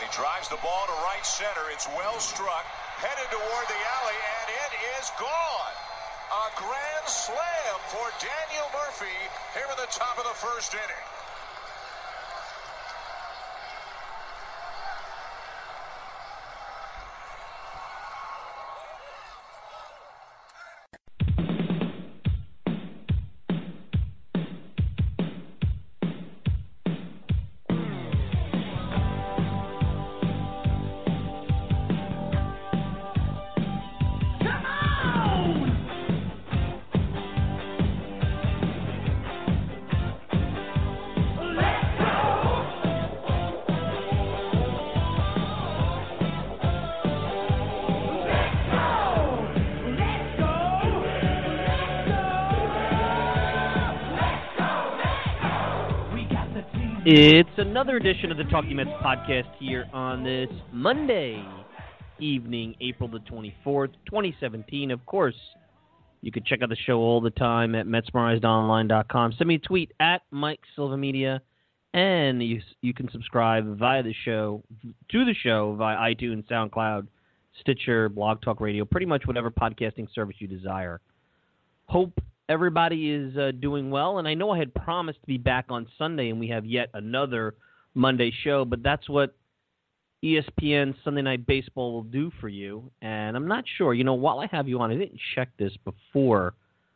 He drives the ball to right center. It's well struck, headed toward the alley, and it is gone. A grand slam for Daniel Murphy here in the top of the first inning. It's another edition of the Talking Mets podcast here on this Monday evening, April the 24th, 2017. Of course, you can check out the show all the time at MetsMemorizedOnline.com. Send me a tweet at Mike Silva Media, and you can subscribe to the show via iTunes, SoundCloud, Stitcher, Blog Talk Radio, pretty much whatever podcasting service you desire. Hope everybody is doing well, and I know I had promised to be back on Sunday, and we have yet another Monday show, but that's what ESPN Sunday Night Baseball will do for you, and I'm not sure. You know, while I have you on, I didn't check this before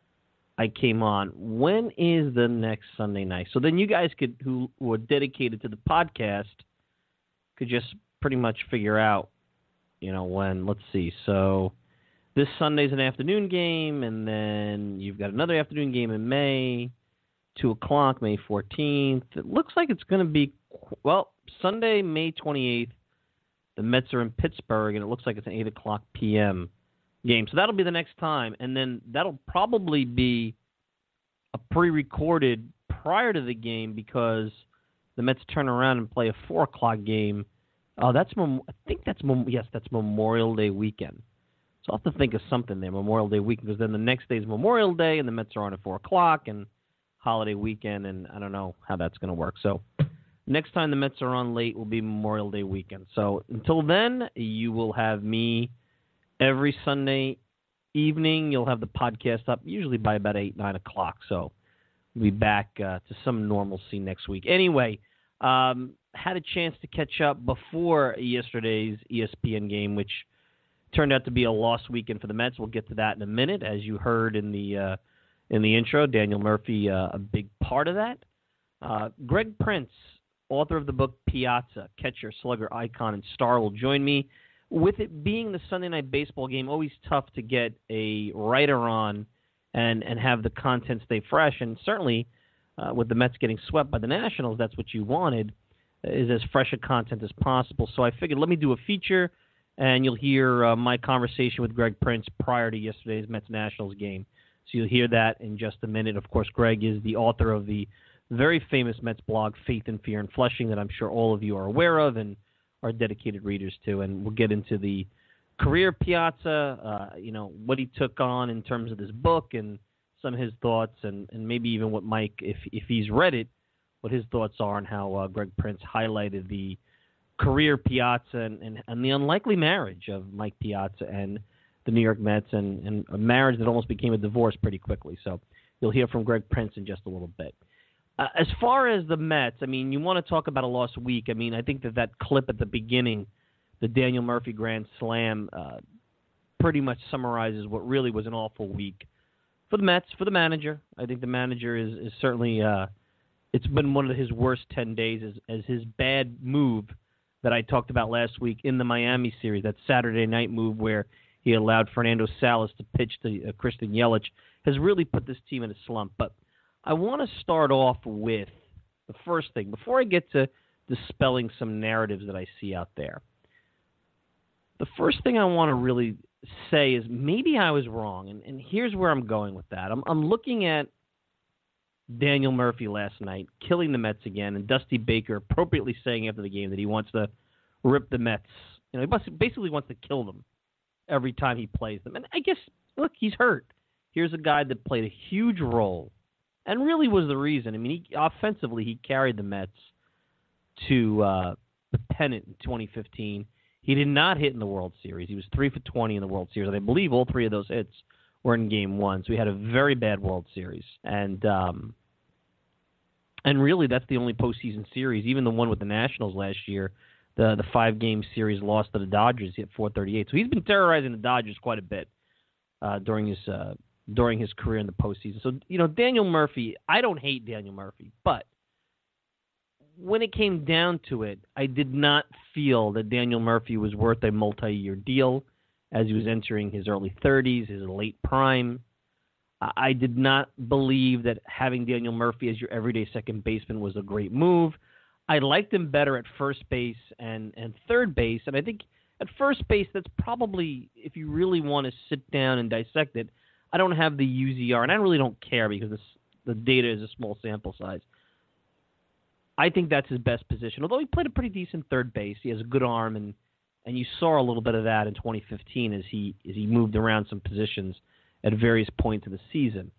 I came on. When is the next Sunday night? So then you guys who are dedicated to the podcast could just pretty much figure out, you know, when. Let's see. So this Sunday's an afternoon game, and then you've got another afternoon game in May, 2 o'clock, May 14th. It looks like it's going to be, well, Sunday, May 28th. The Mets are in Pittsburgh, and it looks like it's an 8 o'clock p.m. game. So that'll be the next time, and then that'll probably be a pre-recorded prior to the game because the Mets turn around and play a 4 o'clock game. That's Memorial Day weekend. So I'll have to think of something there, Memorial Day weekend, because then the next day is Memorial Day, and the Mets are on at 4 o'clock, and holiday weekend, and I don't know how that's going to work. So next time the Mets are on late will be Memorial Day weekend. So until then, you will have me every Sunday evening. You'll have the podcast up usually by about 8, 9 o'clock. So we'll be back to some normalcy next week. Anyway, had a chance to catch up before yesterday's ESPN game, which turned out to be a lost weekend for the Mets. We'll get to that in a minute. As you heard in the intro, Daniel Murphy, a big part of that. Greg Prince, author of the book Piazza, catcher, slugger, icon, and star, will join me. With it being the Sunday Night Baseball game, always tough to get a writer on and have the content stay fresh. And certainly with the Mets getting swept by the Nationals, that's what you wanted, is as fresh a content as possible. So I figured let me do a feature, and you'll hear my conversation with Greg Prince prior to yesterday's Mets-Nationals game. So you'll hear that in just a minute. Of course, Greg is the author of the very famous Mets blog, Faith and Fear and Flushing, that I'm sure all of you are aware of and are dedicated readers to. And we'll get into the career Piazza, what he took on in terms of this book and some of his thoughts, and maybe even what Mike, if he's read it, what his thoughts are on how Greg Prince highlighted the career Piazza and the unlikely marriage of Mike Piazza and the New York Mets, and a marriage that almost became a divorce pretty quickly. So you'll hear from Greg Prince in just a little bit. As far as the Mets, I mean, you want to talk about a lost week. I mean, I think that clip at the beginning, the Daniel Murphy Grand Slam, pretty much summarizes what really was an awful week for the Mets, for the manager. I think the manager is certainly, it's been one of his worst 10 days as his bad move that I talked about last week in the Miami series, that Saturday night move where he allowed Fernando Salas to pitch to Christian Yelich, has really put this team in a slump. But I want to start off with the first thing, before I get to dispelling some narratives that I see out there. The first thing I want to really say is maybe I was wrong, and here's where I'm going with that. I'm looking at Daniel Murphy last night killing the Mets again, and Dusty Baker appropriately saying after the game that he wants to rip the Mets. He basically wants to kill them every time he plays them. And I guess, look, he's hurt. Here's a guy that played a huge role and really was the reason. I mean, offensively, he carried the Mets to the pennant in 2015. He did not hit in the World Series. He was 3 for 20 in the World Series, and I believe all 3 of those hits were in Game 1. So he had a very bad World Series, and really that's the only postseason series. Even the one with the Nationals last year, the 5-game series lost to the Dodgers. He hit .438. So he's been terrorizing the Dodgers quite a bit during his career in the postseason. So Daniel Murphy, I don't hate Daniel Murphy, but when it came down to it, I did not feel that Daniel Murphy was worth a multi-year deal as he was entering his early 30s, his late prime. I did not believe that having Daniel Murphy as your everyday second baseman was a great move. I liked him better at first base and third base, and I think at first base, that's probably, if you really want to sit down and dissect it, I don't have the UZR, and I really don't care because the data is a small sample size. I think that's his best position, although he played a pretty decent third base. He has a good arm, and you saw a little bit of that in 2015 as he moved around some positions at various points of the season.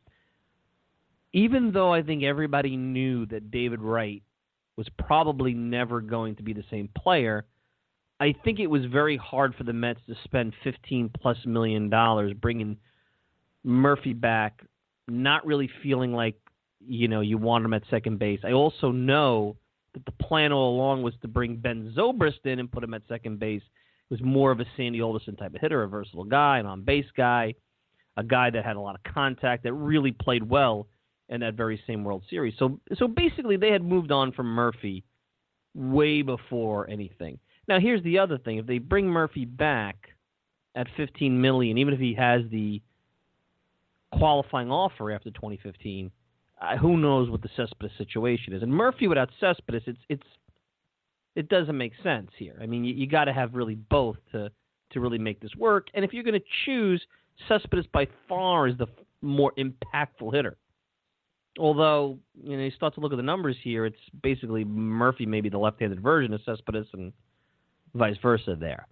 Even though I think everybody knew that David Wright was probably never going to be the same player, I think it was very hard for the Mets to spend $15+ million bringing Murphy back, not really feeling like you want him at second base. I also know that the plan all along was to bring Ben Zobrist in and put him at second base. It was more of a Sandy Alderson type of hitter, a versatile guy, an on-base guy, a guy that had a lot of contact, that really played well in that very same World Series. So basically they had moved on from Murphy way before anything. Now here's the other thing. If they bring Murphy back at $15 million, even if he has the qualifying offer after 2015, who knows what the Cespedes situation is. And Murphy without Cespedes, it doesn't make sense here. I mean, you got to have really both to really make this work. And if you're going to choose, Cespedes by far is the more impactful hitter. Although, you start to look at the numbers here, it's basically Murphy maybe the left-handed version of Cespedes and vice versa there.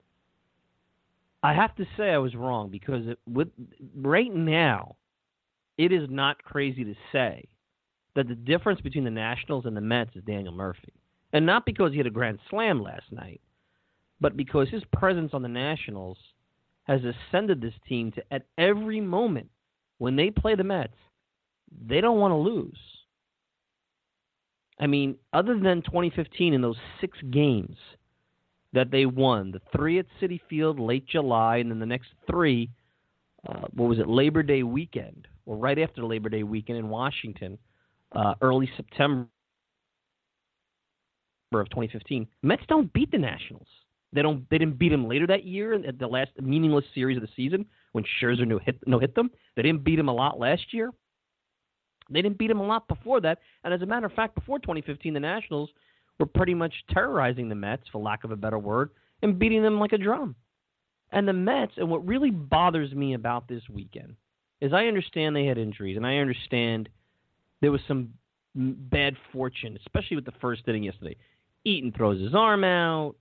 I have to say I was wrong because right now, it is not crazy to say that the difference between the Nationals and the Mets is Daniel Murphy. And not because he had a grand slam last night, but because his presence on the Nationals has ascended this team to, at every moment when they play the Mets, they don't want to lose. I mean, other than 2015 in those 6 games that they won, the 3 at Citi Field late July, and then the next 3, Labor Day weekend, or right after Labor Day weekend in Washington, early September of 2015. Mets don't beat the Nationals. They didn't beat them later that year at the last meaningless series of the season when Scherzer no hit them. They didn't beat them a lot last year. They didn't beat them a lot before that. And as a matter of fact, before 2015, the Nationals were pretty much terrorizing the Mets, for lack of a better word, and beating them like a drum. And the Mets, and what really bothers me about this weekend, is I understand they had injuries, and I understand there was some bad fortune, especially with the first inning yesterday. Eaton throws his arm out,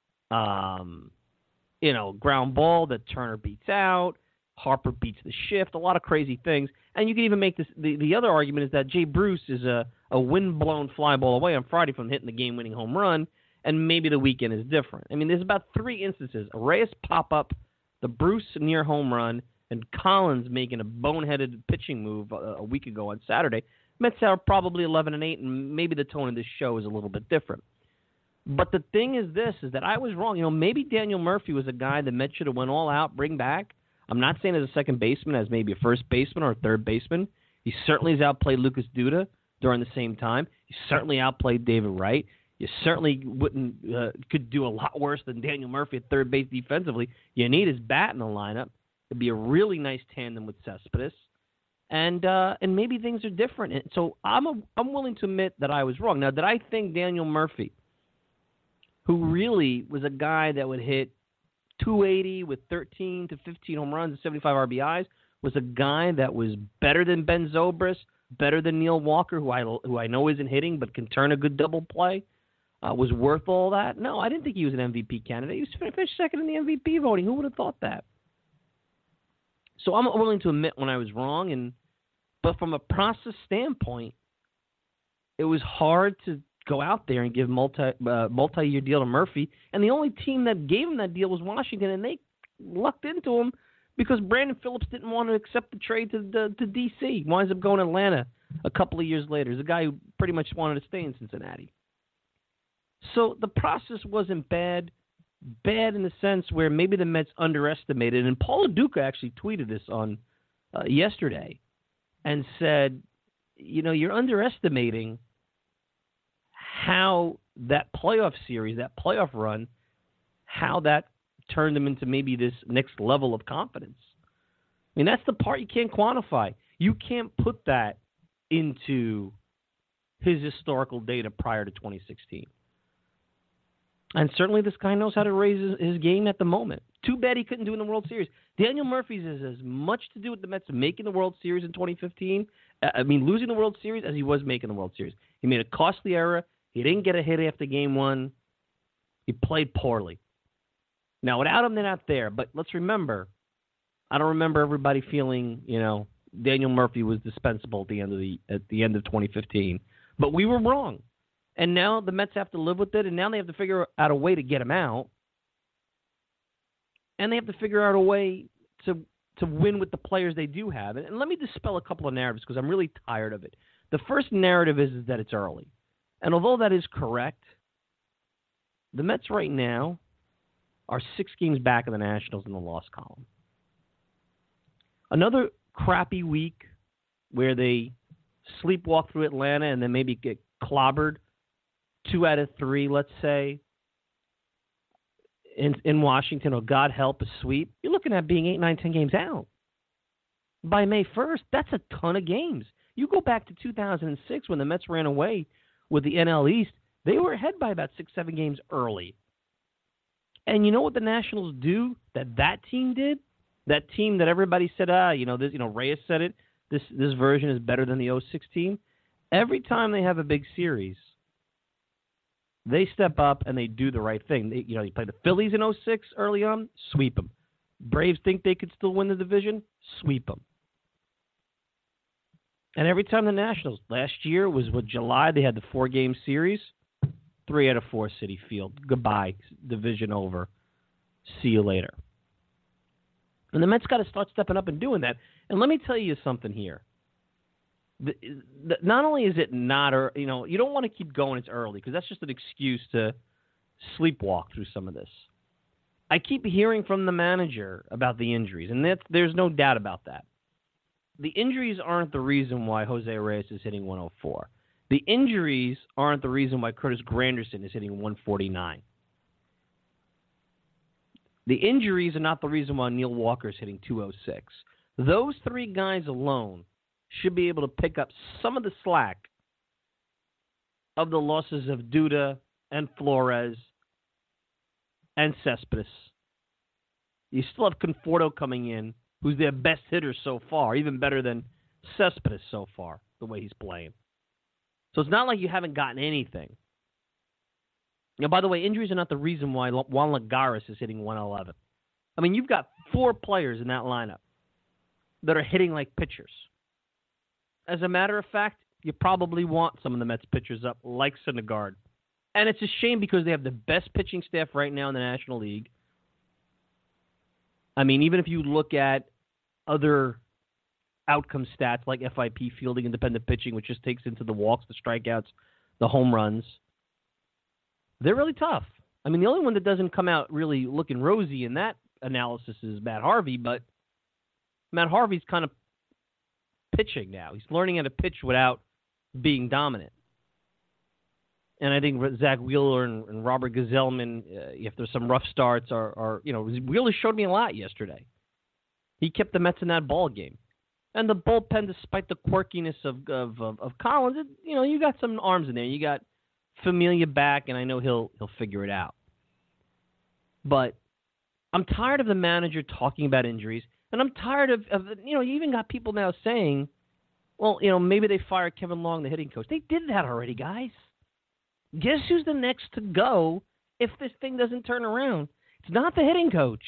ground ball that Turner beats out, Harper beats the shift, a lot of crazy things. And you can even make this, the other argument is that Jay Bruce is a wind-blown fly ball away on Friday from hitting the game-winning home run, and maybe the weekend is different. I mean, there's about 3 instances: a Reyes pop-up, the Bruce near home run, and Collins making a boneheaded pitching move a week ago on Saturday. Mets are probably 11-8, and maybe the tone of this show is a little bit different. But the thing is this, is that I was wrong. Maybe Daniel Murphy was a guy the Mets should have went all out, bring back. I'm not saying as a second baseman, as maybe a first baseman or a third baseman. He certainly has outplayed Lucas Duda during the same time. He certainly outplayed David Wright. You certainly could do a lot worse than Daniel Murphy at third base defensively. You need his bat in the lineup. It'd be a really nice tandem with Cespedes. And maybe things are different. And so I'm willing to admit that I was wrong. Now, did I think Daniel Murphy, who really was a guy that would hit 280 with 13 to 15 home runs and 75 RBIs, was a guy that was better than Ben Zobrist, better than Neil Walker, who I know isn't hitting but can turn a good double play, was worth all that? No, I didn't think he was an MVP candidate. He was finished second in the MVP voting. Who would have thought that? So I'm willing to admit when I was wrong, but from a process standpoint, it was hard to go out there and give multi-year deal to Murphy. And the only team that gave him that deal was Washington, and they lucked into him because Brandon Phillips didn't want to accept the trade to D.C. Winds up going to Atlanta a couple of years later. He's a guy who pretty much wanted to stay in Cincinnati. So the process wasn't bad in the sense where maybe the Mets underestimated. And Paul Duca actually tweeted this on yesterday and said, you're underestimating how that playoff series, that playoff run, how that turned them into maybe this next level of confidence. I mean, that's the part you can't quantify. You can't put that into his historical data prior to 2016. And certainly this guy knows how to raise his game at the moment. Too bad he couldn't do it in the World Series. Daniel Murphy's has as much to do with the Mets making the World Series in 2015, losing the World Series, as he was making the World Series. He made a costly error. He didn't get a hit after Game 1. He played poorly. Now, without him, they're not there. But let's remember, I don't remember everybody feeling, Daniel Murphy was dispensable at the end of 2015. But we were wrong. And now the Mets have to live with it, and now they have to figure out a way to get him out. And they have to figure out a way to win with the players they do have. And let me dispel a couple of narratives because I'm really tired of it. The first narrative is that it's early. And although that is correct, the Mets right now are 6 games back of the Nationals in the loss column. Another crappy week where they sleepwalk through Atlanta and then maybe get clobbered 2 out of 3, let's say, in Washington, or God help, a sweep, you're looking at being 8, 9, 10 games out. By May 1st, that's a ton of games. You go back to 2006 when the Mets ran away with the NL East, they were ahead by about 6, 7 games early. And you know what the Nationals do that team did? That team that everybody said, Reyes said it, this version is better than the 06 team. Every time they have a big series, they step up and they do the right thing. You play the Phillies in 06 early on, sweep them. Braves think they could still win the division, sweep them. And every time the Nationals, last year was July, they had the 4-game series, 3 out of 4 Citi Field. Goodbye, division over. See you later. And the Mets got to start stepping up and doing that. And let me tell you something here. Not only is it not, you don't want to keep going, it's early, because that's just an excuse to sleepwalk through some of this. I keep hearing from the manager about the injuries, and there's no doubt about that. The injuries aren't the reason why Jose Reyes is hitting 104. The injuries aren't the reason why Curtis Granderson is hitting 149. The injuries are not the reason why Neil Walker is hitting 206. Those 3 guys alone should be able to pick up some of the slack of the losses of Duda and Flores and Cespedes. You still have Conforto coming in, who's their best hitter so far, even better than Cespedes so far, the way he's playing. So it's not like you haven't gotten anything. Now, by the way, injuries are not the reason why Juan Lagares is hitting 111. I mean, you've got 4 players in that lineup that are hitting like pitchers. As a matter of fact, you probably want some of the Mets pitchers up, like Syndergaard. And it's a shame because they have the best pitching staff right now in the National League. I mean, even if you look at other outcome stats like FIP, fielding, independent pitching, which just takes into the walks, the strikeouts, the home runs, they're really tough. I mean, the only one that doesn't come out really looking rosy in that analysis is Matt Harvey, but Matt Harvey's kind of pitching now. He's learning how to pitch without being dominant. And I think Zach Wheeler and Robert Gazelman, if there's some rough starts, Wheeler showed me a lot yesterday. He kept the Mets in that ball game. And the bullpen, despite the quirkiness of Collins, you got some arms in there. You got Familia back, and I know he'll figure it out. But I'm tired of the manager talking about injuries, and I'm tired of you even got people now saying, well, maybe they fired Kevin Long, the hitting coach. They did that already, guys. Guess who's the next to go if this thing doesn't turn around? It's not the hitting coach.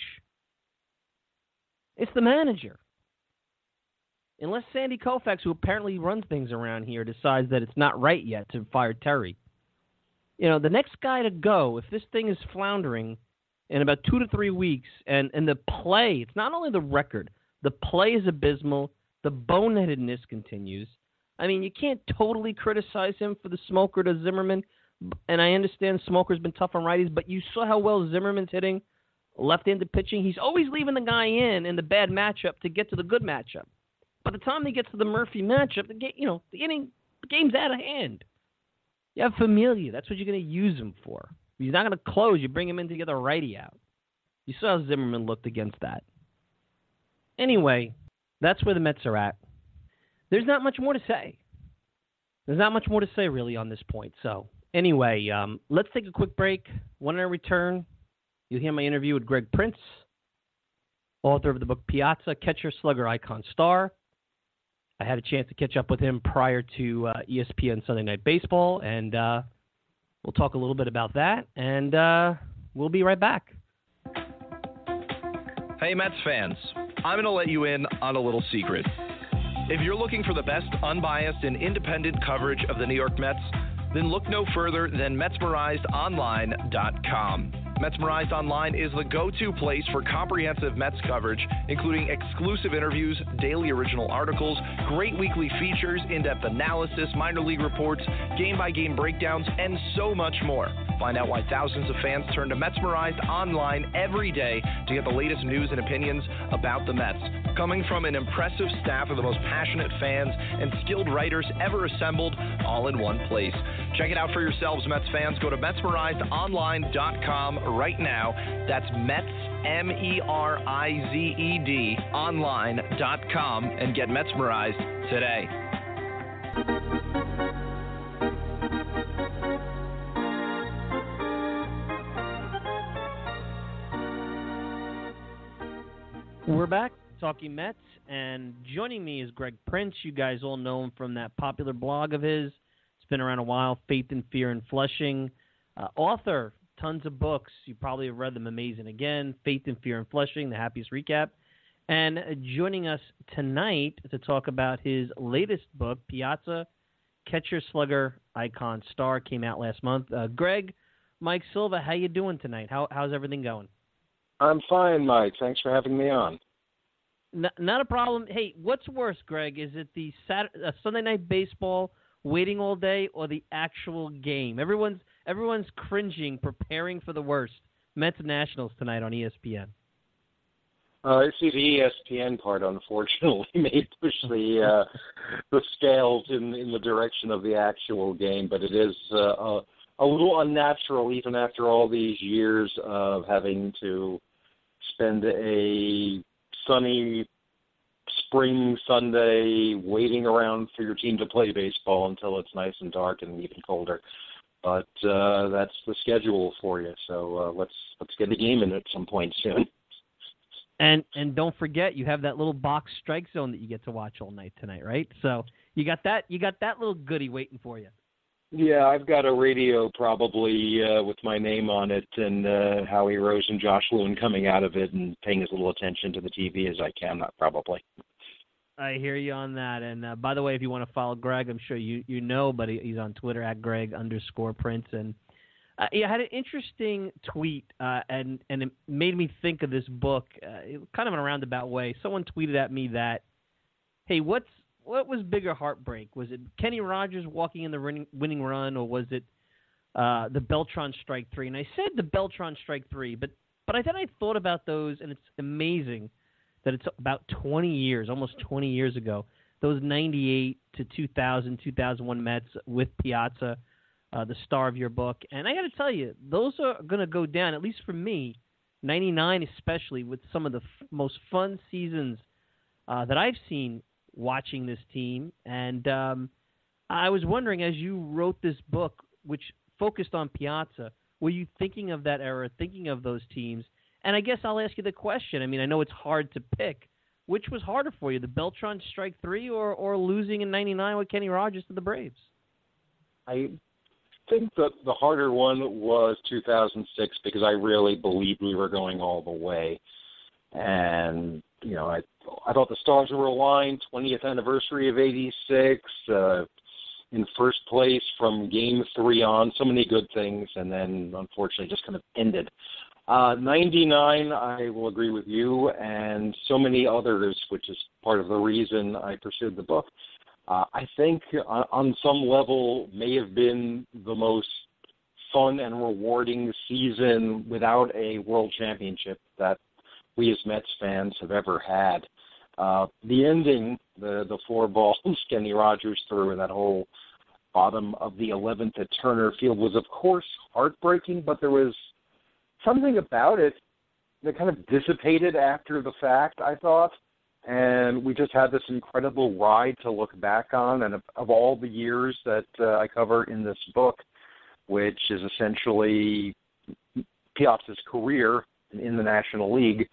It's the manager. Unless Sandy Koufax, who apparently runs things around here, decides that it's not right yet to fire Terry. the next guy to go, if this thing is floundering in about 2 to 3 weeks, and the play, it's not only the record, the play is abysmal, the boneheadedness continues. I mean, you can't totally criticize him for the smoker to Zimmerman, and I understand Smoker's been tough on righties, but you saw how well Zimmerman's hitting left-handed pitching. He's always leaving the guy in the bad matchup to get to the good matchup. By the time he gets to the Murphy matchup, the game's out of hand. You have Familia. That's what you're going to use him for. If he's not going to close, you bring him in to get the righty out. You saw how Zimmerman looked against that. Anyway, that's where the Mets are at. There's not much more to say. There's not much more to say, really, on this point. So, anyway, let's take a quick break. When I return, you'll hear my interview with Greg Prince, author of the book Piazza, Catcher, Slugger, Icon, Star. I had a chance to catch up with him prior to ESPN Sunday Night Baseball, and we'll talk a little bit about that, and we'll be right back. Hey, Mets fans, I'm going to let you in on a little secret. If you're looking for the best unbiased and independent coverage of the New York Mets, then look no further than MetsmerizedOnline.com. Metsmerized Online is the go-to place for comprehensive Mets coverage, including exclusive interviews, daily original articles, great weekly features, in-depth analysis, minor league reports, game-by-game breakdowns, and so much more. Find out why thousands of fans turn to Metsmerized Online every day to get the latest news and opinions about the Mets. Coming from an impressive staff of the most passionate fans and skilled writers ever assembled, all in one place. Check it out for yourselves, Mets fans. Go to MetsmerizedOnline.com right now. That's Mets, MERIZED, online.com, and get Metsmerized today. We're back talking Mets, and joining me is Greg Prince. You guys all know him from that popular blog of his. It's been around a while, Faith and Fear in Flushing. Author, tons of books. You probably have read them. Amazing Again, Faith and Fear in Flushing, The Happiest Recap. And joining us tonight to talk about his latest book, Piazza, Catcher, Slugger, Icon, Star, came out last month. Greg, Mike Silva, how you doing tonight? How's everything going? I'm fine, Mike. Thanks for having me on. Not a problem. Hey, what's worse, Greg? Is it the Sunday Night Baseball waiting all day, or the actual game? Everyone's cringing, preparing for the worst. Mets Nationals tonight on ESPN. See, the ESPN part, unfortunately, may push the scales in the direction of the actual game, but it is a little unnatural, even after all these years of having to spend a sunny spring Sunday waiting around for your team to play baseball until it's nice and dark and even colder. But that's the schedule for you. So let's get a game in at some point soon. And don't forget, you have that little box strike zone that you get to watch all night tonight, right? So you got that little goodie waiting for you. Yeah, I've got a radio probably with my name on it, and Howie Rose and Josh Lewin coming out of it and paying as little attention to the TV as I can, probably. I hear you on that. And by the way, if you want to follow Greg, I'm sure you know, but he's on Twitter at Greg_Prince. And I had an interesting tweet, and it made me think of this book, kind of in a roundabout way. Someone tweeted at me that, hey, what was bigger heartbreak? Was it Kenny Rogers walking in the winning run, or was it the Beltran strike three? And I said the Beltran strike three, but I then I thought about those, and it's amazing that it's about 20 years, almost 20 years ago, those 98 to 2000, 2001 Mets with Piazza, the star of your book. And I got to tell you, those are going to go down, at least for me, 99 especially, with some of the most fun seasons that I've seen watching this team. And I was wondering, as you wrote this book, which focused on Piazza, were you thinking of that era, thinking of those teams? And I guess I'll ask you the question. I mean, I know it's hard to pick. Which was harder for you, the Beltran strike three or losing in 99 with Kenny Rogers to the Braves? I think that the harder one was 2006 because I really believed we were going all the way. And, you know, I thought the stars were aligned, 20th anniversary of 86, in first place from Game 3 on. So many good things, and then unfortunately just kind of ended. 99, I will agree with you, and so many others, which is part of the reason I pursued the book. I think on some level may have been the most fun and rewarding season without a world championship that we as Mets fans have ever had. The ending, the 4 balls Kenny Rogers threw in that whole bottom of the 11th at Turner Field was, of course, heartbreaking, but there was something about it that kind of dissipated after the fact, I thought. And we just had this incredible ride to look back on. And of all the years that I cover in this book, which is essentially Piazza's career in the National League,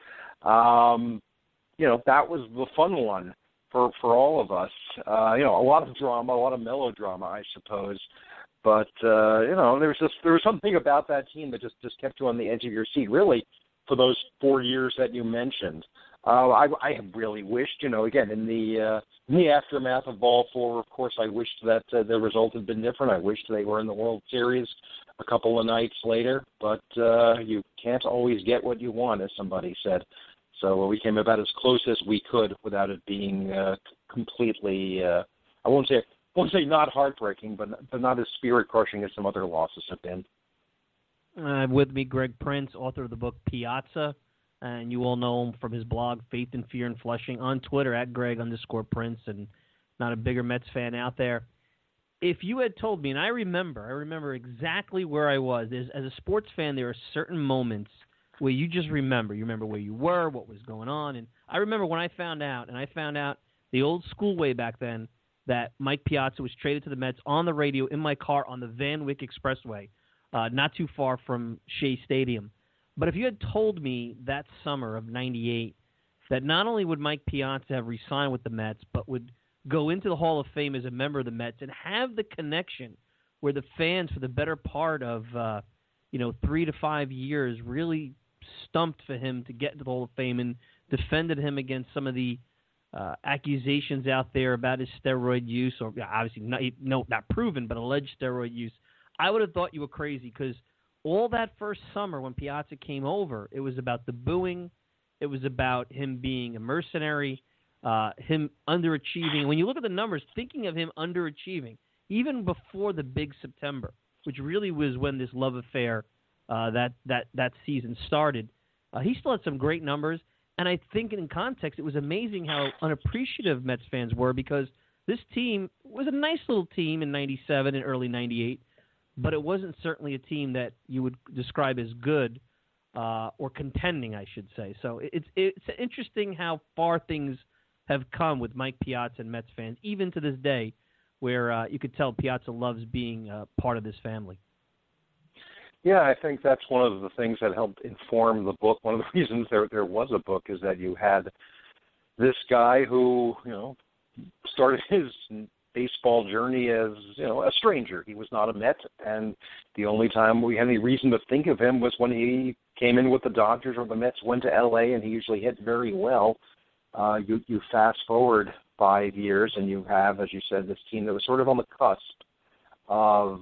that was the fun one for all of us. A lot of drama, a lot of melodrama, I suppose. But, there was something about that team that just kept you on the edge of your seat, really, for those 4 years that you mentioned. I have really wished, again, in the aftermath of Ball 4, of course, I wished that the result had been different. I wished they were in the World Series a couple of nights later, but you can't always get what you want, as somebody said. So we came about as close as we could without it being completely, I won't say not heartbreaking, but not as spirit-crushing as some other losses have been. With me, Greg Prince, author of the book Piazza, and you all know him from his blog, Faith and Fear in Flushing, on Twitter, @Greg_Prince, and not a bigger Mets fan out there. If you had told me, and I remember exactly where I was. As a sports fan, there are certain moments where you just remember. You remember where you were, what was going on, and I remember when I found out the old school way back then, that Mike Piazza was traded to the Mets on the radio in my car on the Van Wyck Expressway, not too far from Shea Stadium. But if you had told me that summer of 98 that not only would Mike Piazza have re-signed with the Mets, but would go into the Hall of Fame as a member of the Mets and have the connection where the fans for the better part of 3 to 5 years really stumped for him to get into the Hall of Fame and defended him against some of the accusations out there about his steroid use, or obviously not proven, but alleged steroid use, I would have thought you were crazy, because all that first summer when Piazza came over, it was about the booing, it was about him being a mercenary, him underachieving. When you look at the numbers, thinking of him underachieving, even before the big September, which really was when this love affair that season started, he still had some great numbers. And I think in context, it was amazing how unappreciative Mets fans were, because this team was a nice little team in 97 and early 98, but it wasn't certainly a team that you would describe as good or contending, I should say. So it's interesting how far things have come with Mike Piazza and Mets fans, even to this day, where you could tell Piazza loves being part of this family. Yeah, I think that's one of the things that helped inform the book. One of the reasons there was a book is that you had this guy who, started his baseball journey as, a stranger. He was not a Met, and the only time we had any reason to think of him was when he came in with the Dodgers or the Mets went to L.A., and he usually hit very well. You fast forward 5 years, and you have, as you said, this team that was sort of on the cusp of,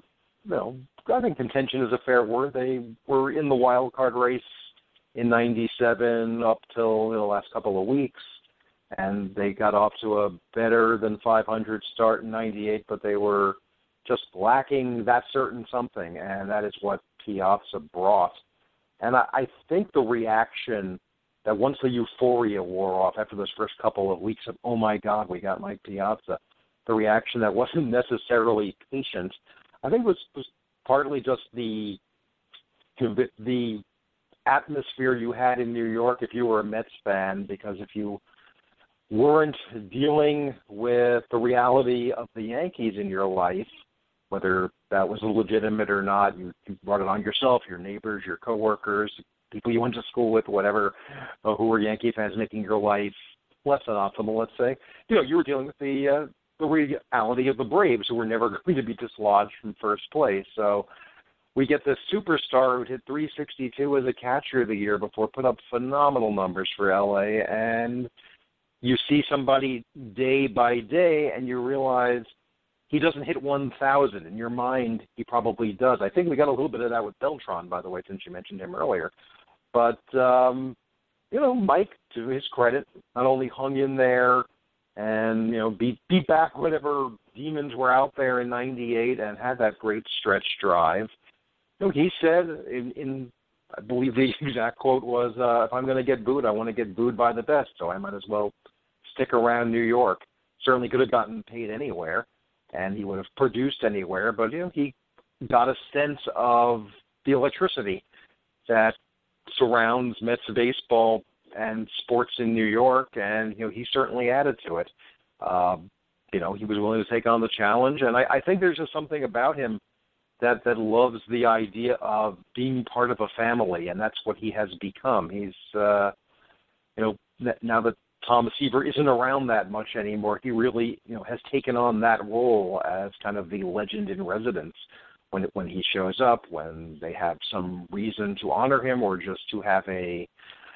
I think contention is a fair word. They were in the wild card race in 97 up till the last couple of weeks, and they got off to a better than 500 start in 98, but they were just lacking that certain something, and that is what Piazza brought. And I think the reaction that once the euphoria wore off after those first couple of weeks of, oh my God, we got Mike Piazza, the reaction that wasn't necessarily patient, I think was partly just the atmosphere you had in New York if you were a Mets fan, because if you weren't dealing with the reality of the Yankees in your life, whether that was legitimate or not, you brought it on yourself, your neighbors, your coworkers, people you went to school with, whatever, who were Yankee fans, making your life less than optimal, let's say. You were dealing with the reality of the Braves, who were never going to be dislodged from first place. So we get this superstar who hit 362 as a catcher the year before, put up phenomenal numbers for L.A., and you see somebody day by day, and you realize he doesn't hit 1,000. In your mind, he probably does. I think we got a little bit of that with Beltran, by the way, since you mentioned him earlier. But, Mike, to his credit, not only hung in there and, beat back whatever demons were out there in 98 and had that great stretch drive. He said, I believe the exact quote was, if I'm going to get booed, I want to get booed by the best, so I might as well stick around New York. Certainly could have gotten paid anywhere, and he would have produced anywhere, but, he got a sense of the electricity that surrounds Mets baseball and sports in New York, and, he certainly added to it. He was willing to take on the challenge, and I think there's just something about him that loves the idea of being part of a family, and that's what he has become. He's, now that Tom Seaver isn't around that much anymore, he really, has taken on that role as kind of the legend in residence when he shows up, when they have some reason to honor him or just to have a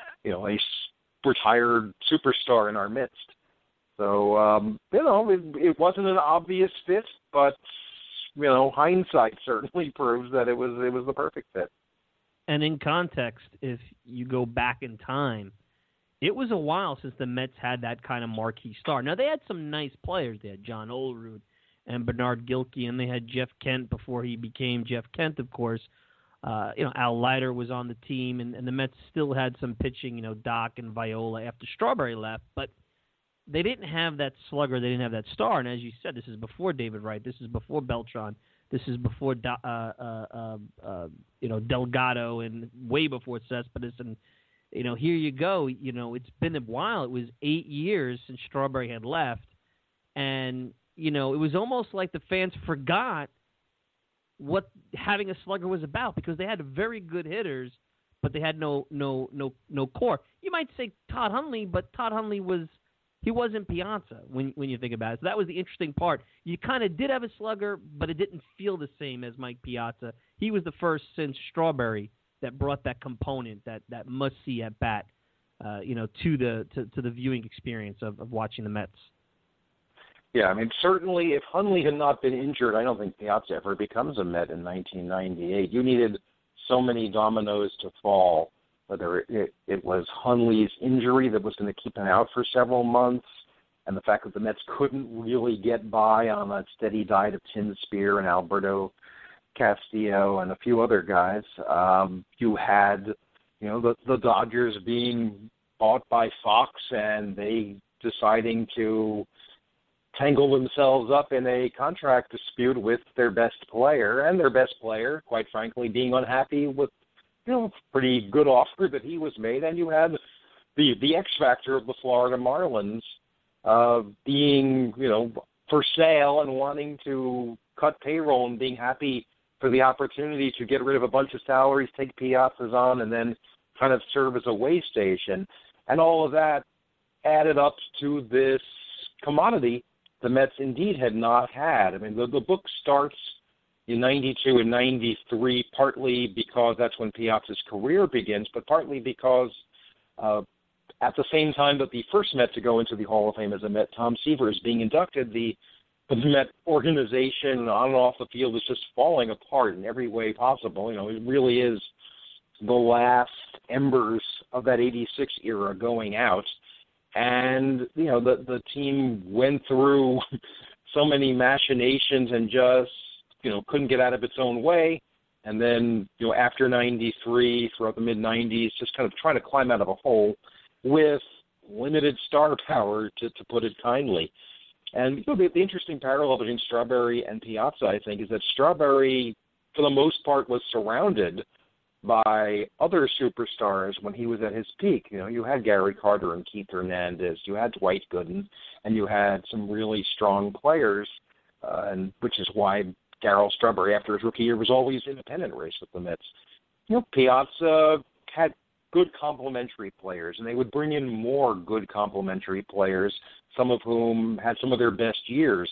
retired superstar in our midst. So, it wasn't an obvious fit, but hindsight certainly proves that it was the perfect fit. And in context, if you go back in time, it was a while since the Mets had that kind of marquee star. Now, they had some nice players. They had John Olerud and Bernard Gilkey, and they had Jeff Kent before he became Jeff Kent, of course. Al Leiter was on the team, and the Mets still had some pitching, Doc and Viola after Strawberry left, but they didn't have that slugger. They didn't have that star. And as you said, this is before David Wright. This is before Beltran. This is before Delgado, and way before Cespedes. And here you go. It's been a while. It was 8 years since Strawberry had left, and it was almost like the fans forgot what having a slugger was about, because they had very good hitters, but they had no core. You might say Todd Hundley, but Todd Hundley wasn't Piazza when you think about it. So that was the interesting part. You kind of did have a slugger, but it didn't feel the same as Mike Piazza. He was the first since Strawberry that brought that component, that must-see at bat, to the viewing experience of watching the Mets. Yeah, certainly if Hundley had not been injured, I don't think Piazza ever becomes a Met in 1998. You needed so many dominoes to fall, whether it was Hundley's injury that was going to keep him out for several months, and the fact that the Mets couldn't really get by on that steady diet of Tim Spear and Alberto Castillo and a few other guys. You had, the Dodgers being bought by Fox, and they deciding to tangle themselves up in a contract dispute with their best player, and their best player, quite frankly, being unhappy with pretty good offer that he was made. And you had the X factor of the Florida Marlins being, for sale and wanting to cut payroll and being happy for the opportunity to get rid of a bunch of salaries, take Piazzas on, and then kind of serve as a way station. And all of that added up to this commodity the Mets indeed had not had. The book starts in 92 and 93, partly because that's when Piazza's career begins, but partly because at the same time that the first Met to go into the Hall of Fame as a Met, Tom Seaver, is being inducted, the Met organization on and off the field is just falling apart in every way possible. It really is the last embers of that 86 era going out. And, the team went through so many machinations and just, couldn't get out of its own way. And then, after 93, throughout the mid-90s, just kind of trying to climb out of a hole with limited star power, to put it kindly. And the interesting parallel between Strawberry and Piazza, I think, is that Strawberry, for the most part, was surrounded by other superstars when he was at his peak. You had Gary Carter and Keith Hernandez, you had Dwight Gooden, and you had some really strong players, and which is why Darryl Strawberry, after his rookie year, was always in a pennant race with the Mets. Piazza had good complementary players, and they would bring in more good complementary players, some of whom had some of their best years,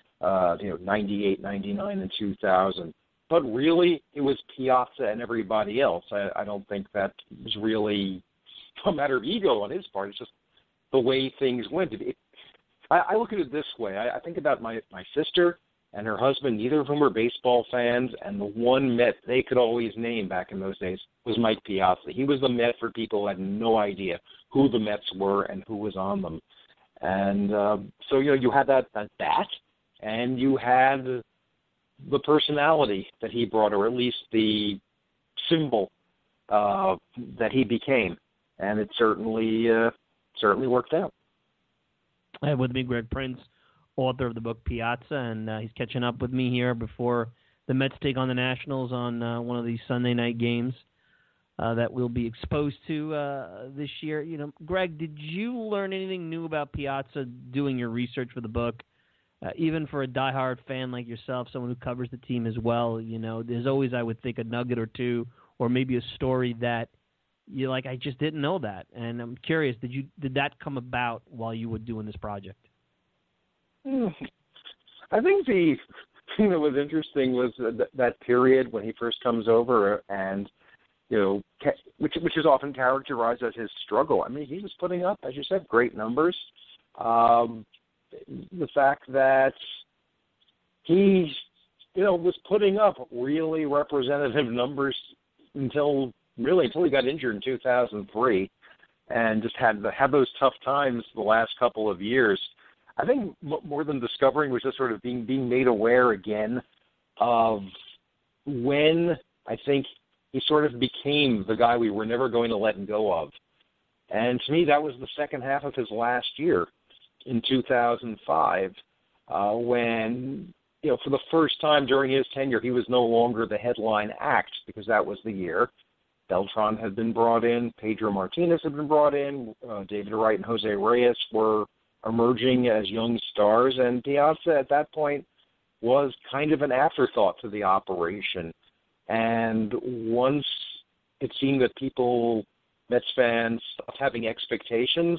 98, 99, and 2000. But really, it was Piazza and everybody else. I don't think that was really a matter of ego on his part. It's just the way things went. I look at it this way. I think about my sister and her husband, neither of whom were baseball fans, and the one Met they could always name back in those days was Mike Piazza. He was the Met for people who had no idea who the Mets were and who was on them. And so, you had that, and you had the personality that he brought, or at least the symbol that he became. And it certainly worked out. I have with me Greg Prince, author of the book Piazza, and he's catching up with me here before the Mets take on the Nationals on one of these Sunday night games that we'll be exposed to this year. Greg, did you learn anything new about Piazza doing your research for the book? Even for a diehard fan like yourself, someone who covers the team as well, there's always, I would think, a nugget or two, or maybe a story that you're like, I just didn't know that. And I'm curious, did that come about while you were doing this project? I think the thing that was interesting was that period when he first comes over, and which is often characterized as his struggle. I mean, he was putting up, as you said, great numbers. The fact that he, was putting up really representative numbers until he got injured in 2003, and just had those tough times the last couple of years. I think more than discovering was just sort of being made aware again of when I think he sort of became the guy we were never going to let go of. And to me, that was the second half of his last year in 2005, when, for the first time during his tenure, he was no longer the headline act, because that was the year. Beltran had been brought in, Pedro Martinez had been brought in, David Wright and Jose Reyes were emerging as young stars, and Piazza at that point was kind of an afterthought to the operation. And once it seemed that Mets fans, having expectations,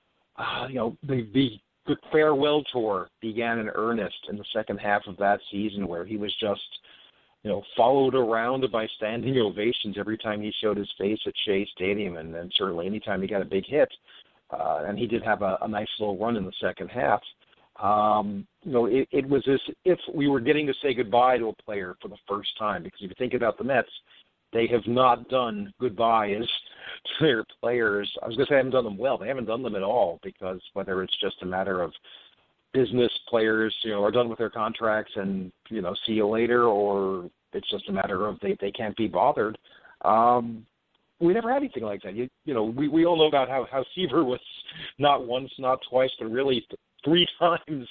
the farewell tour began in earnest in the second half of that season, where he was just, followed around by standing ovations every time he showed his face at Shea Stadium, and certainly anytime he got a big hit. And he did have a nice little run in the second half. It was as if we were getting to say goodbye to a player for the first time, because if you think about the Mets, they have not done goodbyes to their players. I was going to say they haven't done them well. They haven't done them at all, because whether it's just a matter of business players, are done with their contracts and, see you later, or it's just a matter of they can't be bothered. We never had anything like that. We all know about how Seaver was not once, not twice, but really three times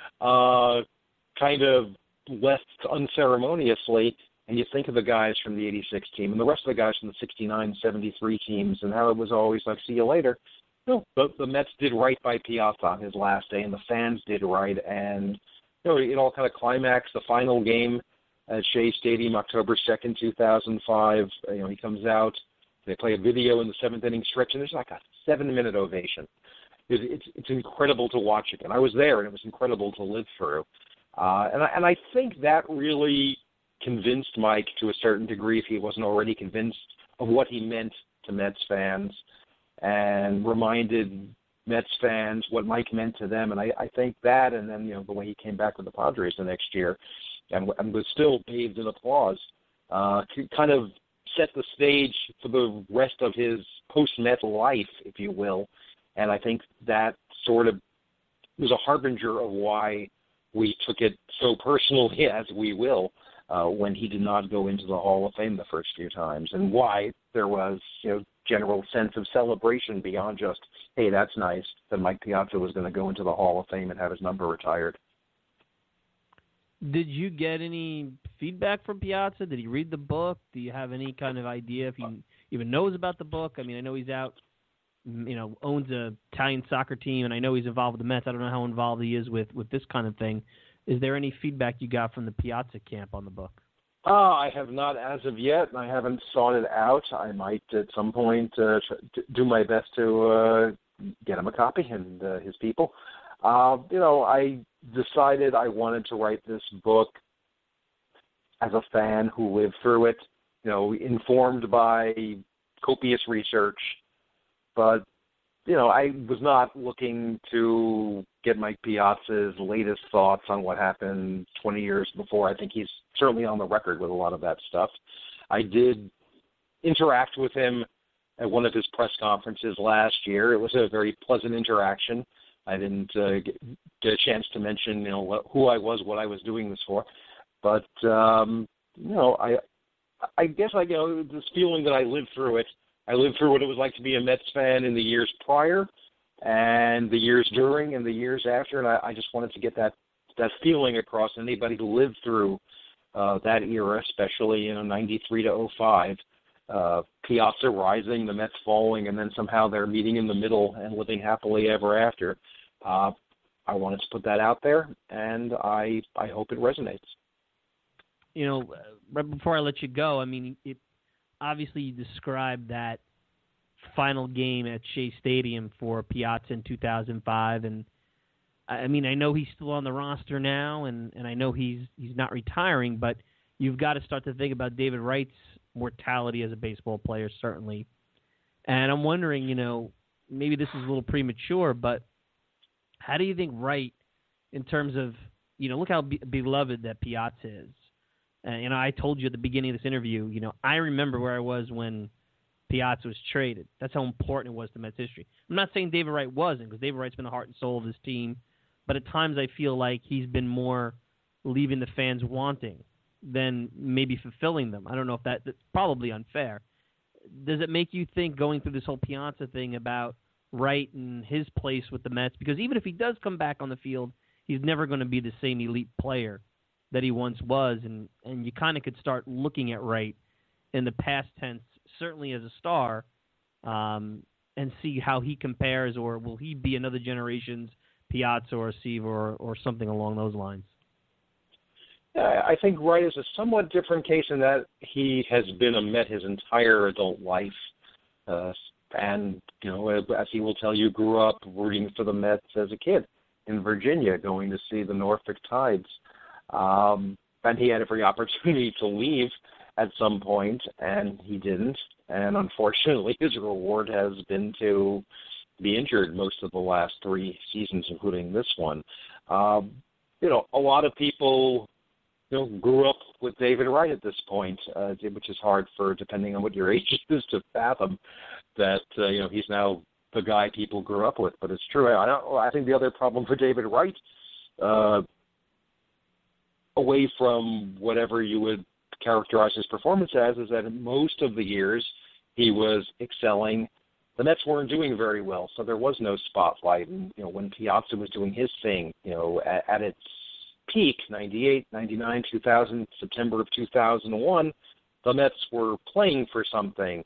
kind of left unceremoniously. And you think of the guys from the 86 team and the rest of the guys from the 69, 73 teams, and how it was always like, see you later. The Mets did right by Piazza on his last day, and the fans did right. And, it all kind of climaxed the final game at Shea Stadium, October 2nd, 2005. He comes out. They play a video in the seventh inning stretch, and there's like a 7-minute ovation. It's incredible to watch again. I was there, and it was incredible to live through. And I think that really convinced Mike to a certain degree, if he wasn't already convinced, of what he meant to Mets fans, and reminded Mets fans what Mike meant to them. And I think that, and then the way he came back with the Padres the next year, and was still bathed in applause, kind of set the stage for the rest of his post-Met life, if you will. And I think that sort of was a harbinger of why we took it so personally, as we will, when he did not go into the Hall of Fame the first few times, and why there was, general sense of celebration beyond just, hey, that's nice that Mike Piazza was going to go into the Hall of Fame and have his number retired. Did you get any feedback from Piazza? Did he read the book? Do you have any kind of idea if he even knows about the book? I mean, I know he's out, owns a Italian soccer team, and I know he's involved with the Mets. I don't know how involved he is with this kind of thing. Is there any feedback you got from the Piazza camp on the book? I have not as of yet, and I haven't sought it out. I might at some point do my best to get him a copy, and his people. I decided I wanted to write this book as a fan who lived through it, informed by copious research. But, I was not looking to get Mike Piazza's latest thoughts on what happened 20 years before. I think he's certainly on the record with a lot of that stuff. I did interact with him at one of his press conferences last year. It was a very pleasant interaction. I didn't get a chance to mention, who I was, what I was doing this for. But, I guess this feeling that I lived through it. I lived through what it was like to be a Mets fan in the years prior and the years during and the years after, and I just wanted to get that feeling across to anybody who lived through that era, especially 93 to 05. Piazza rising, the Mets falling, and then somehow they're meeting in the middle and living happily ever after. I wanted to put that out there, and I hope it resonates. Right before I let you go, obviously you described that final game at Shea Stadium for Piazza in 2005, and I know he's still on the roster now, and I know he's not retiring, but you've got to start to think about David Wright's mortality as a baseball player, certainly. And I'm wondering, maybe this is a little premature, but how do you think Wright, in terms of, look how beloved that Piazza is. I told you at the beginning of this interview, I remember where I was when Piazza was traded. That's how important it was to Mets history. I'm not saying David Wright wasn't, because David Wright's been the heart and soul of this team, but at times I feel like he's been more leaving the fans wanting than maybe fulfilling them. I don't know if that's probably unfair. Does it make you think, going through this whole Piazza thing, about Wright and his place with the Mets? Because even if he does come back on the field, he's never going to be the same elite player that he once was, and you kind of could start looking at Wright in the past tense, certainly as a star, and see how he compares, or will he be another generation's Piazza or Seaver or something along those lines? I think Wright is a somewhat different case in that he has been a Met his entire adult life, and as he will tell you, grew up rooting for the Mets as a kid in Virginia, going to see the Norfolk Tides. And he had every opportunity to leave at some point, and he didn't. And unfortunately, his reward has been to be injured most of the last 3 seasons, including this one. A lot of people, grew up with David Wright at this point, which is hard for, depending on what your age is, to fathom that, he's now the guy people grew up with. But it's true. I think the other problem for David Wright, away from whatever you would characterize his performance as, is that in most of the years he was excelling. The Mets weren't doing very well, so there was no spotlight. And, when Piazza was doing his thing, at its peak, 98, 99, 2000, September of 2001, the Mets were playing for something.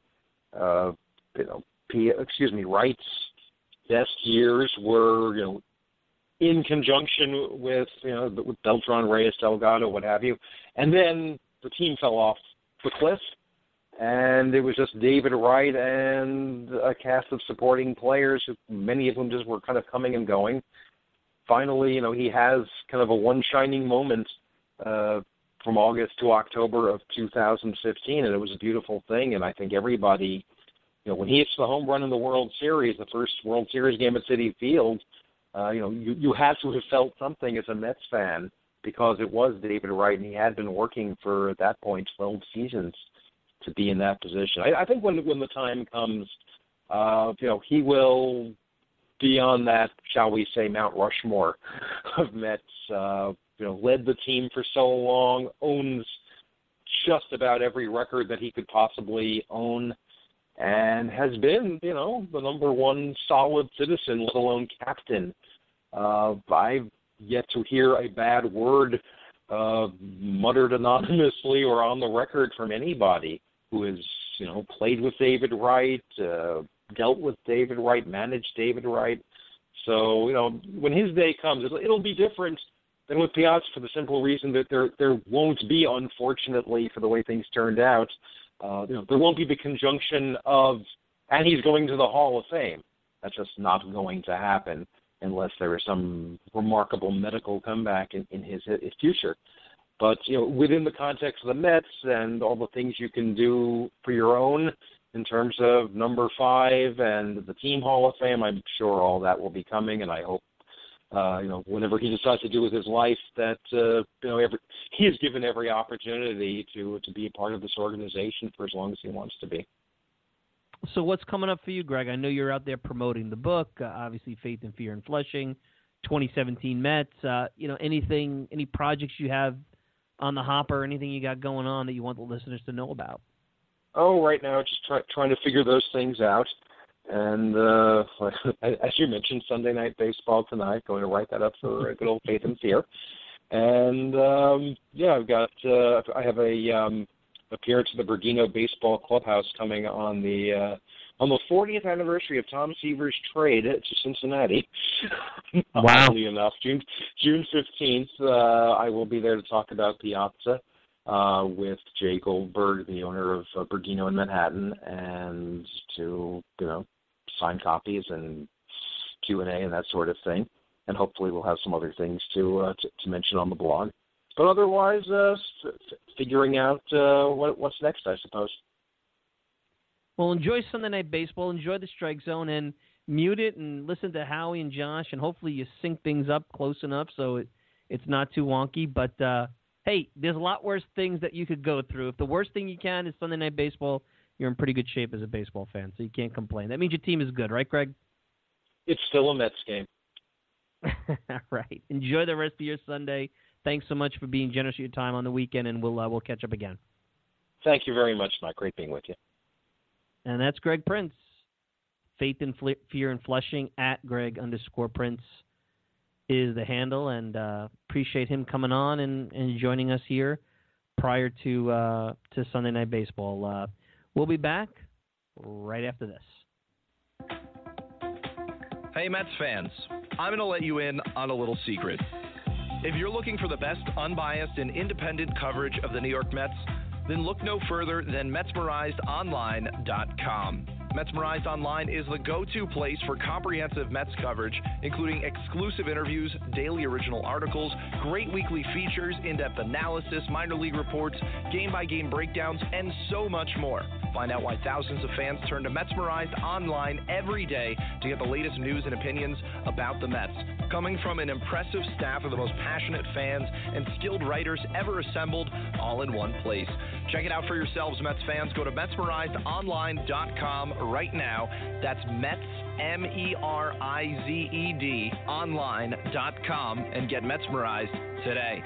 Wright's best years were, in conjunction with, with Beltran, Reyes, Delgado, what have you. And then the team fell off the cliff, and it was just David Wright and a cast of supporting players, who many of them just were kind of coming and going. Finally, he has kind of a one shining moment from August to October of 2015, and it was a beautiful thing. And I think everybody, when he hits the home run in the World Series, the first World Series game at Citi Field, you had to have felt something as a Mets fan, because it was David Wright, and he had been working for, at that point, 12 seasons to be in that position. I think when the time comes, he will be on that, shall we say, Mount Rushmore of Mets. Led the team for so long, owns just about every record that he could possibly own, and has been, the number one solid citizen, let alone captain. I've yet to hear a bad word muttered anonymously or on the record from anybody who has, played with David Wright, dealt with David Wright, managed David Wright. So, when his day comes, it'll be different than with Piazza, for the simple reason that there won't be, unfortunately, for the way things turned out, there won't be the conjunction of, and he's going to the Hall of Fame. That's just not going to happen unless there is some remarkable medical comeback in his future. But, within the context of the Mets and all the things you can do for your own in terms of number 5 and the Team Hall of Fame, I'm sure all that will be coming, and I hope whenever he decides to do with his life, that he is given every opportunity to be a part of this organization for as long as he wants to be. So what's coming up for you, Greg? I know you're out there promoting the book, obviously Faith and Fear in Flushing, 2017 Mets. Any projects you have on the hopper, anything you got going on that you want the listeners to know about? Oh, right now, just trying to figure those things out. And as you mentioned, Sunday Night Baseball tonight, going to write that up for good old Faith and Fear. And, I have a appearance at the Bergino Baseball Clubhouse coming on the 40th anniversary of Tom Seaver's trade to Cincinnati. Wow. Oddly enough, June 15th, I will be there to talk about Piazza with Jay Goldberg, the owner of Bergino in Manhattan, and to, sign copies and Q&A and that sort of thing. And hopefully we'll have some other things to mention on the blog. But otherwise, figuring out what's next, I suppose. Well, enjoy Sunday Night Baseball. Enjoy the Strike Zone, and mute it and listen to Howie and Josh, and hopefully you sync things up close enough so it's not too wonky. But, hey, there's a lot worse things that you could go through. If the worst thing you can is Sunday Night Baseball, you're in pretty good shape as a baseball fan, so you can't complain. That means your team is good, right, Greg? It's still a Mets game. All right. Enjoy the rest of your Sunday. Thanks so much for being generous with your time on the weekend, and we'll catch up again. Thank you very much, Mike. Great being with you. And that's Greg Prince. Faith and Fear in Flushing, at Greg_Prince is the handle, and appreciate him coming on and joining us here prior to Sunday Night Baseball. We'll be back right after this. Hey, Mets fans, I'm going to let you in on a little secret. If you're looking for the best unbiased and independent coverage of the New York Mets, then look no further than MetsmerizedOnline.com. Metsmerized Online is the go-to place for comprehensive Mets coverage, including exclusive interviews, daily original articles, great weekly features, in-depth analysis, minor league reports, game-by-game breakdowns, and so much more. Find out why thousands of fans turn to Metsmerized Online every day to get the latest news and opinions about the Mets. Coming from an impressive staff of the most passionate fans and skilled writers ever assembled, all in one place. Check it out for yourselves, Mets fans. Go to MetsmerizedOnline.com right now. That's Mets, MERIZED, online.com, and get Metsmerized today.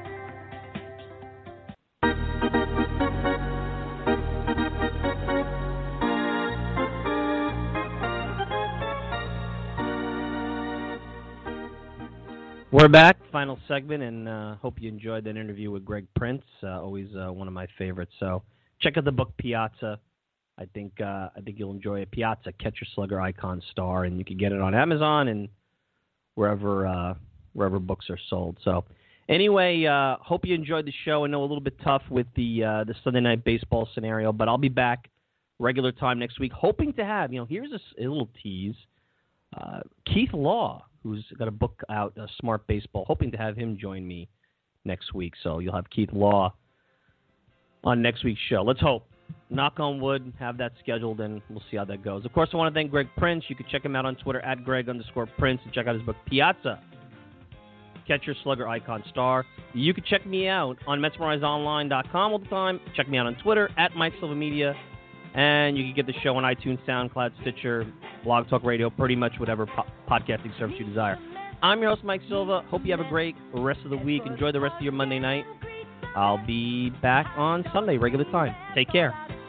We're back, final segment, and hope you enjoyed that interview with Greg Prince. Always one of my favorites. So check out the book Piazza. I think you'll enjoy it. Piazza, Catcher, Slugger, Icon, Star, and you can get it on Amazon and wherever books are sold. So anyway, hope you enjoyed the show. I know a little bit tough with the Sunday Night Baseball scenario, but I'll be back regular time next week, hoping to have, here's a little tease, Keith Law, who's got a book out, Smart Baseball, hoping to have him join me next week. So you'll have Keith Law on next week's show. Let's hope. Knock on wood, have that scheduled, and we'll see how that goes. Of course, I want to thank Greg Prince. You can check him out on Twitter at Greg_Prince and check out his book, Piazza, Catcher, Slugger, Icon, Star. You can check me out on MetsmerizedOnline.com all the time. Check me out on Twitter at Mike Silva Media. And you can get the show on iTunes, SoundCloud, Stitcher, Blog Talk Radio, pretty much whatever podcasting service you desire. I'm your host, Mike Silva. Hope you have a great rest of the week. Enjoy the rest of your Monday night. I'll be back on Sunday, regular time. Take care.